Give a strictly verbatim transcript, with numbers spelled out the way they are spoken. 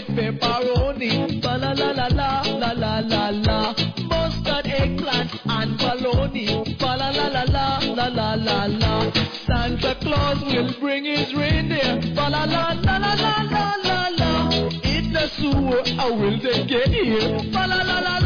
get pepperoni. Fa la la la la la la la la. Mustard, eggplant, and bologna. Fa la la la la la la la la. Santa Claus will bring his reindeer. Fa la la la la la la la la. In the sewer, how will they get here? Fa la la la